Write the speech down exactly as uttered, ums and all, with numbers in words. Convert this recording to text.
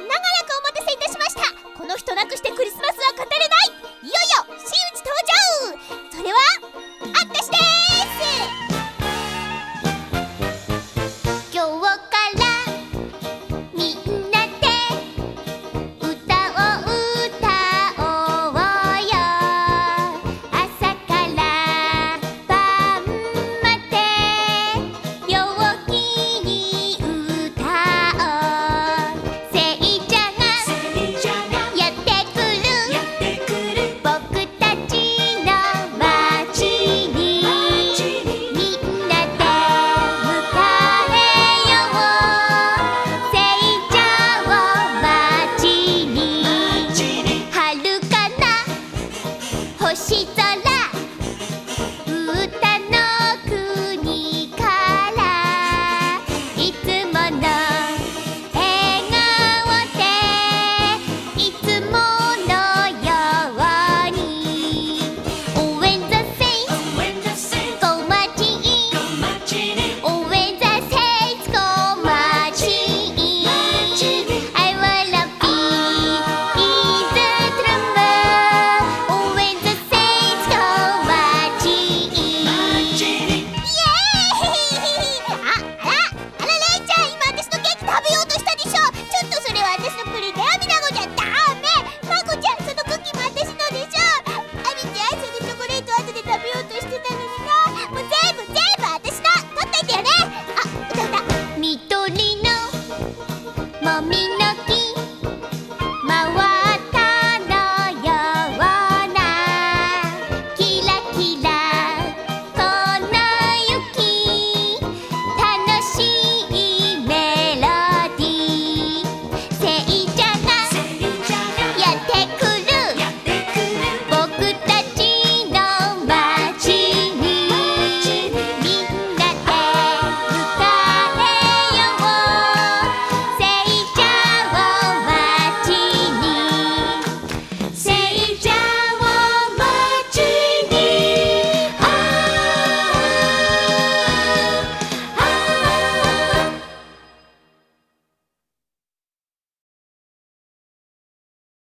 長らくお待たせいたしました。この人なくしてクリスマスは語れない。いよいよ真打ち登場。それはあったしです。今日からみんなで歌を歌おうよ。朝から晩まで陽気に歌おう。聖者がやってくる僕たちの街にみんなで迎えよう。聖者を街に遥かな星